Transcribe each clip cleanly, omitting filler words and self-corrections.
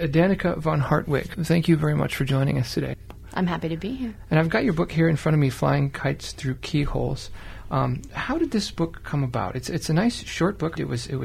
Danica von Hartwig, thank you very much for joining us today. I'm happy to be here. And I've got your book here in front of me, Flying Kites Through Keyholes. How did this book come about? It's a nice short book. It was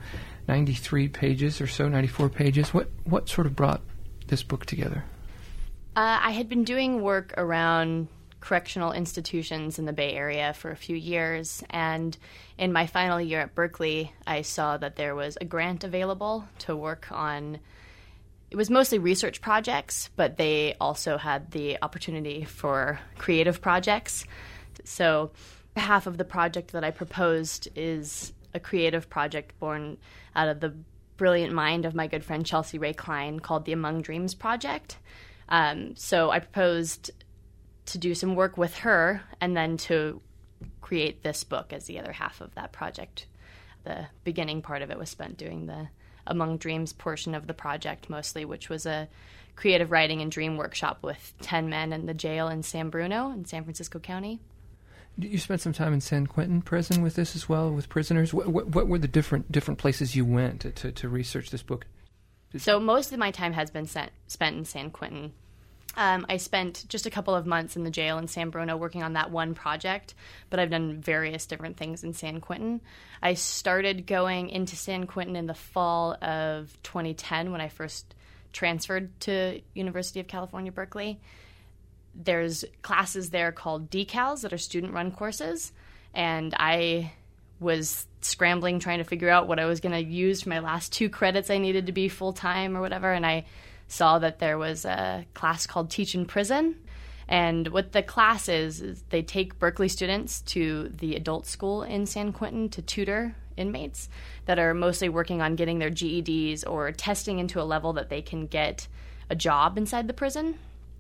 93 pages or so, 94 pages. What sort of brought this book together? I had been doing work around correctional institutions in the Bay Area for a few years, and in my final year at Berkeley, I saw that there was a grant available to work on. It was mostly research projects, but they also had the opportunity for creative projects. So half of the project that I proposed is a creative project born out of the brilliant mind of my good friend Chelsea Ray Klein called the Among Dreams Project. So I proposed to do some work with her and then to create this book as the other half of that project. The beginning part of it was spent doing the Among Dreams portion of the project mostly, which was a creative writing and dream workshop with 10 men in the jail in San Bruno in San Francisco County. You spent some time in San Quentin prison with this as well, with prisoners. What were the different places you went to research this book? So most of my time has been spent in San Quentin. I spent just a couple of months in the jail in San Bruno working on that one project, but I've done various different things in San Quentin. I started going into San Quentin in the fall of 2010 when I first transferred to University of California, Berkeley. There's classes there called decals that are student-run courses, and I was scrambling trying to figure out what I was going to use for my last 2 credits I needed to be full-time or whatever, and I saw that there was a class called Teach in Prison. And what the class is they take Berkeley students to the adult school in San Quentin to tutor inmates that are mostly working on getting their GEDs or testing into a level that they can get a job inside the prison.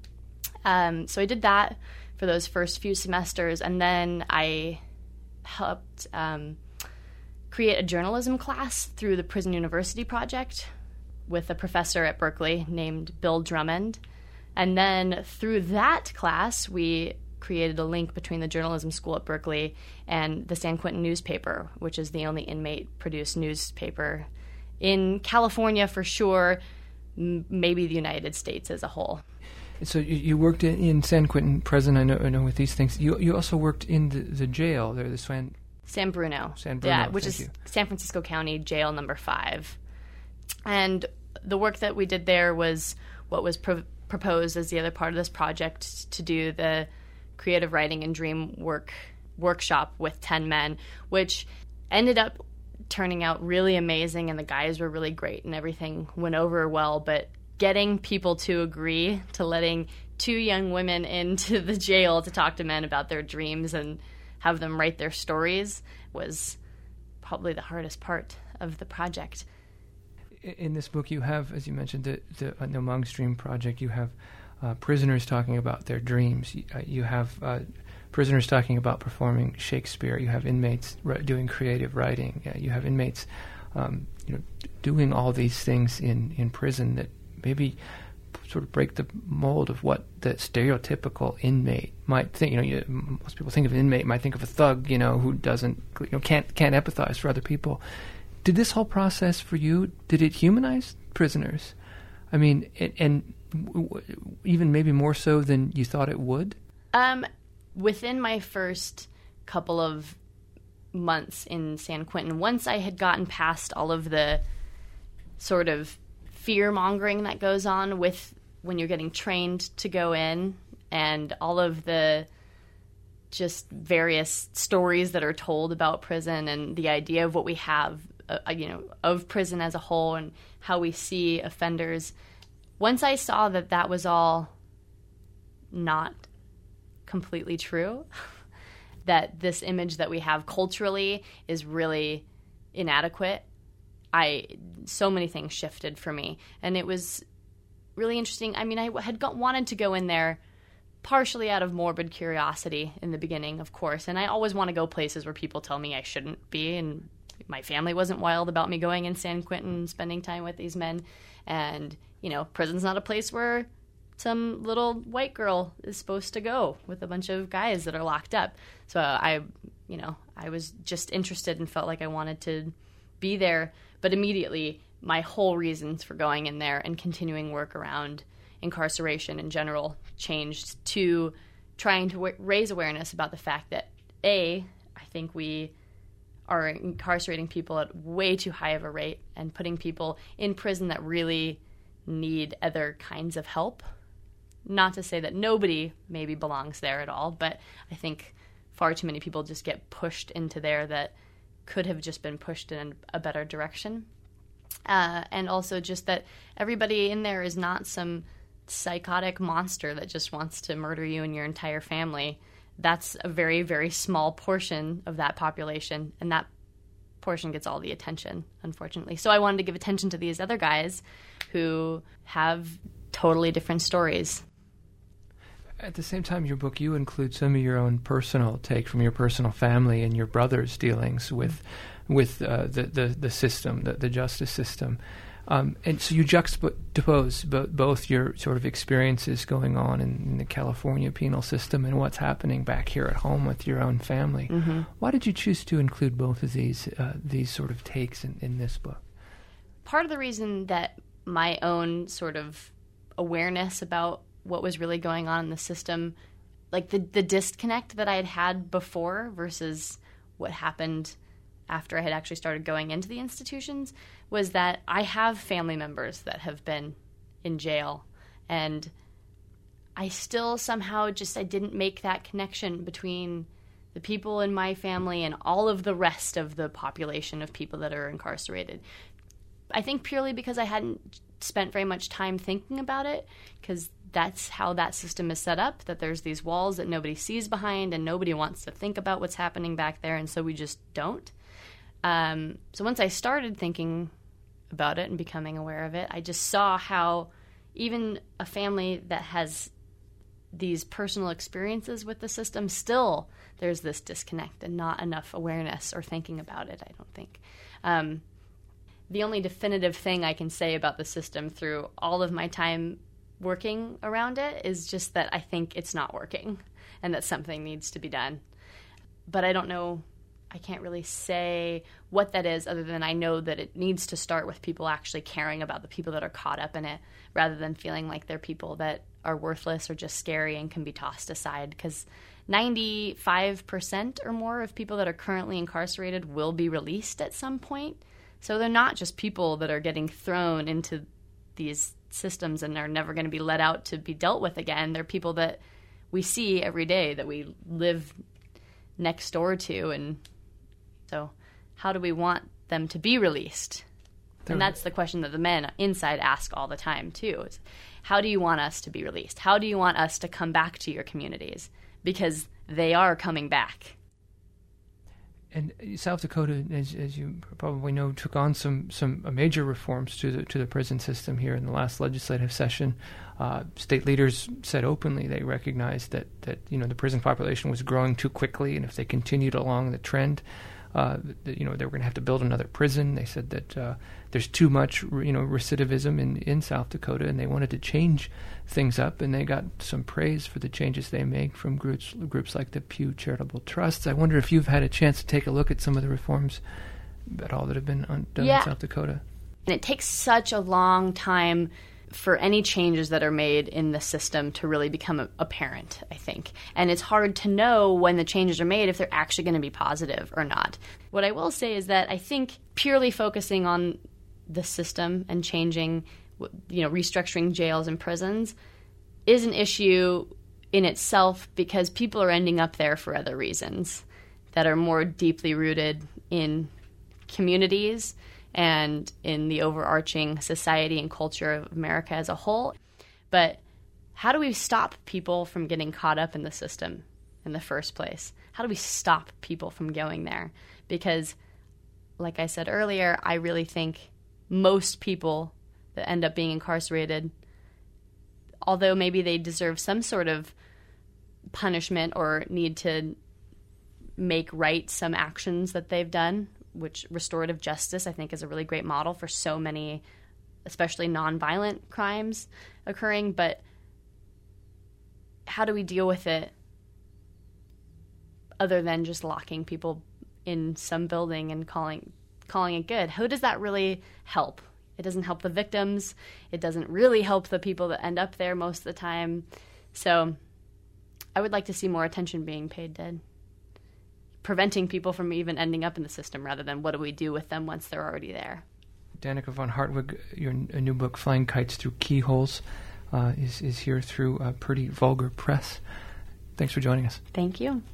So I did that for those first few semesters, and then I helped create a journalism class through the Prison University Project with a professor at Berkeley named Bill Drummond. And then through that class, we created a link between the journalism school at Berkeley and the San Quentin newspaper, which is the only inmate-produced newspaper in California for sure, maybe the United States as a whole. So you worked in San Quentin prison, I know with these things. You also worked in the jail there, the San Bruno. San Bruno, yeah, which is San Francisco County Jail number 5. And the work that we did there was what was proposed as the other part of this project to do the creative writing and dream workshop with 10 men, which ended up turning out really amazing, and the guys were really great and everything went over well, but getting people to agree to letting 2 young women into the jail to talk to men about their dreams and have them write their stories was probably the hardest part of the project. In this book, you have, as you mentioned, the Among Dreams Project. You have prisoners talking about their dreams. You have prisoners talking about performing Shakespeare. You have inmates doing creative writing. You have inmates, doing all these things in prison that maybe sort of break the mold of what the stereotypical inmate might think. Most people think of an inmate might think of a thug, who doesn't, can't empathize for other people. Did this whole process for you, did it humanize prisoners? I mean, and even maybe more so than you thought it would? Within my first couple of months in San Quentin, once I had gotten past all of the sort of fear-mongering that goes on with when you're getting trained to go in and all of the just various stories that are told about prison and the idea of what we have of prison as a whole and how we see offenders. Once I saw that that was all not completely true, that this image that we have culturally is really inadequate, so many things shifted for me. And it was really interesting. I mean, I had wanted to go in there partially out of morbid curiosity in the beginning, of course. And I always want to go places where people tell me I shouldn't be, and my family wasn't wild about me going in San Quentin and spending time with these men. And, prison's not a place where some little white girl is supposed to go with a bunch of guys that are locked up. So I was just interested and felt like I wanted to be there. But immediately my whole reasons for going in there and continuing work around incarceration in general changed to trying to raise awareness about the fact that, I think we are incarcerating people at way too high of a rate and putting people in prison that really need other kinds of help. Not to say that nobody maybe belongs there at all, but I think far too many people just get pushed into there that could have just been pushed in a better direction. And also just that everybody in there is not some psychotic monster that just wants to murder you and your entire family. That's a very, very small portion of that population, and that portion gets all the attention, unfortunately. So I wanted to give attention to these other guys who have totally different stories. At the same time, your book, you include some of your own personal take from your personal family and your brother's dealings with the system, the justice system. And so you juxtapose both your sort of experiences going on in the California penal system and what's happening back here at home with your own family. Mm-hmm. Why did you choose to include both of these sort of takes in this book? Part of the reason that my own sort of awareness about what was really going on in the system, like the disconnect that I had before versus what happened after I had actually started going into the institutions, was that I have family members that have been in jail, and I still somehow I didn't make that connection between the people in my family and all of the rest of the population of people that are incarcerated. I think purely because I hadn't spent very much time thinking about it, because that's how that system is set up, that there's these walls that nobody sees behind and nobody wants to think about what's happening back there, and so we just don't. So once I started thinking about it and becoming aware of it, I just saw how even a family that has these personal experiences with the system, still there's this disconnect and not enough awareness or thinking about it, I don't think. The only definitive thing I can say about the system through all of my time working around it is just that I think it's not working and that something needs to be done. But I don't know, I can't really say what that is, other than I know that it needs to start with people actually caring about the people that are caught up in it, rather than feeling like they're people that are worthless or just scary and can be tossed aside. Because 95% or more of people that are currently incarcerated will be released at some point. So they're not just people that are getting thrown into these systems and are never going to be let out to be dealt with again. They're people that we see every day, that we live next door to. And so how do we want them to be released? And that's the question that the men inside ask all the time, too. Is, how do you want us to be released? How do you want us to come back to your communities? Because they are coming back. And South Dakota, as you probably know, took on some major reforms to the prison system here in the last legislative session. State leaders said openly they recognized that the prison population was growing too quickly, and if they continued along the trend, they were going to have to build another prison. They said that there's too much recidivism in South Dakota, and they wanted to change things up, and they got some praise for the changes they make from groups like the Pew Charitable Trusts. I wonder if you've had a chance to take a look at some of the reforms at all that have been done in South Dakota. And it takes such a long time for any changes that are made in the system to really become apparent, I think. And it's hard to know when the changes are made if they're actually going to be positive or not. What I will say is that I think purely focusing on the system and changing, restructuring jails and prisons is an issue in itself, because people are ending up there for other reasons that are more deeply rooted in communities and in the overarching society and culture of America as a whole. But how do we stop people from getting caught up in the system in the first place? How do we stop people from going there? Because, like I said earlier, I really think most people that end up being incarcerated, although maybe they deserve some sort of punishment or need to make right some actions that they've done, which restorative justice, I think, is a really great model for so many, especially nonviolent crimes occurring. But how do we deal with it other than just locking people in some building and calling it good? How does that really help? It doesn't help the victims. It doesn't really help the people that end up there most of the time. So I would like to see more attention being paid to preventing people from even ending up in the system rather than what do we do with them once they're already there. Danica von Hartwig, your new book, Flying Kites Through Keyholes, is here through Pretty Vulgar Press. Thanks for joining us. Thank you.